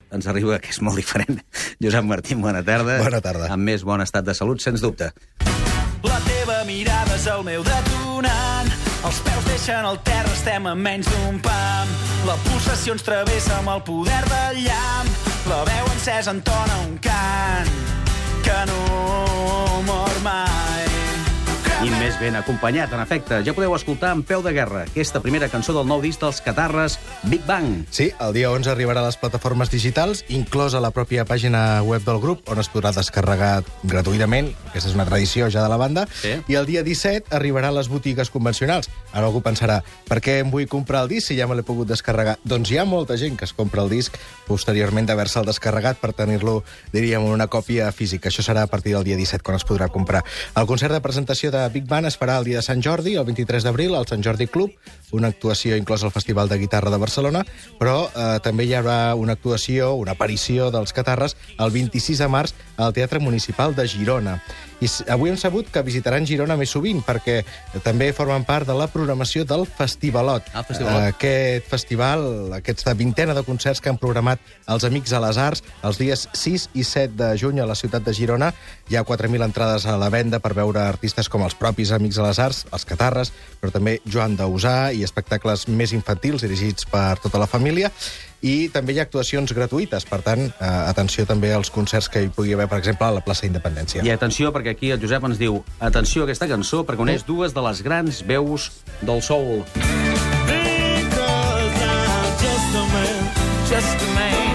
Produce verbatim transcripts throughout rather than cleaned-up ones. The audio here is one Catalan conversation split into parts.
ens arriba, que és molt diferent. Josep Martín, bona tarda. Bona tarda. Amb més bon estat de salut, sens dubte. La teva mirada és el meu detonant. Els peus deixen el terra, estem a menys d'un pam. La pulsació ens travessa amb el poder del llamp. La veu encesa entona un cant que no mor mai. I més ben acompanyat, en efecte. Ja podeu escoltar En peu de guerra, aquesta primera cançó del nou disc dels Catarres, Big Bang. Sí, el dia onze arribarà a les plataformes digitals, inclosa la pròpia pàgina web del grup, on es podrà descarregar gratuïtament, aquesta és una tradició ja de la banda, Sí. i el dia disset arribarà a les botigues convencionals. Ara algú pensarà, per què em vull comprar el disc si ja me l'he pogut descarregar? Doncs hi ha molta gent que es compra el disc posteriorment d'haver-se'l descarregat per tenir-lo, diríem, en una còpia física. Això serà a partir del dia disset, quan es podrà comprar. El concert de presentació de Big Bang es farà el dia de Sant Jordi, el vint-i-tres d'abril, al Sant Jordi Club, una actuació inclosa al Festival de Guitarra de Barcelona, però eh, també hi haurà una actuació, una aparició dels Catarres, el vint-i-sis de març al Teatre Municipal de Girona. I avui hem sabut que visitaran Girona més sovint, perquè també formen part de la programació del Festivalot. El Festivalot. Aquest festival, aquesta vintena de concerts que han programat els Amics a les Arts els dies sis i set de juny a la ciutat de Girona. Hi ha quatre mil entrades a la venda per veure artistes com els propis Amics a les Arts, els Catarres, però també Joan Dausà i espectacles més infantils dirigits per tota la família. I també hi ha actuacions gratuïtes, per tant, eh, atenció també als concerts que hi pugui haver, per exemple, a la plaça Independència. I atenció, perquè aquí el Josep ens diu atenció a aquesta cançó, perquè uneix dues de les grans veus del soul. Because I'm just a man, just a man.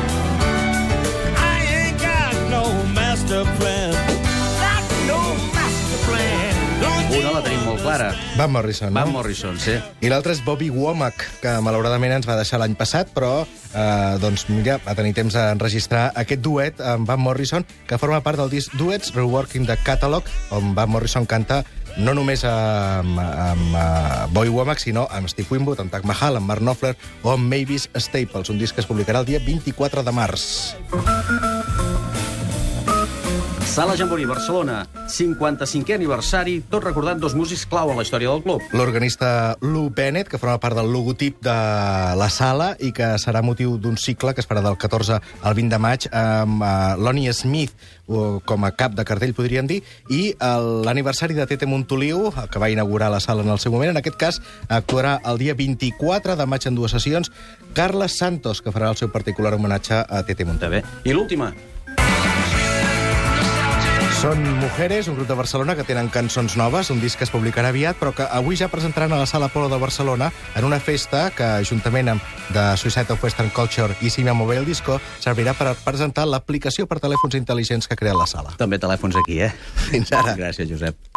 I ain't got no master plan. Got no master plan. Una la tenim molt clara. Van Morrison, no? Van Morrison, sí. I l'altre és Bobby Womack, que malauradament ens va deixar l'any passat, però eh, doncs mira, va tenir temps d'enregistrar aquest duet amb Van Morrison, que forma part del disc Duets Reworking the Catalog, on Van Morrison canta no només amb, amb uh, Bobby Womack, sinó amb Steve Winwood, amb Taj Mahal, amb Mark Knopfler o amb Mavis Staples, un disc que es publicarà el dia vint-i-quatre de març. Sala Jamboree, Barcelona, cinquanta-cinquè aniversari, tot recordant dos músics clau en la història del club. L'organista Lou Bennett, que forma part del logotip de la sala i que serà motiu d'un cicle que es farà del catorze al vint de maig amb uh, Lonnie Smith com a cap de cartell, podríem dir, i l'aniversari de Tete Montoliu, que va inaugurar la sala en el seu moment. En aquest cas, actuarà el dia vint-i-quatre de maig en dues sessions Carles Santos, que farà el seu particular homenatge a Tete Montoliu. I l'última. Són Mujeres, un grup de Barcelona que tenen cançons noves, un disc que es publicarà aviat, però que avui ja presentaran a la Sala Apolo de Barcelona en una festa que, juntament amb The Society of Western Culture i Simia Mobile Disco, servirà per presentar l'aplicació per telèfons intel·ligents que crea la sala. També telèfons aquí, eh? Fins ara. Gràcies, Josep.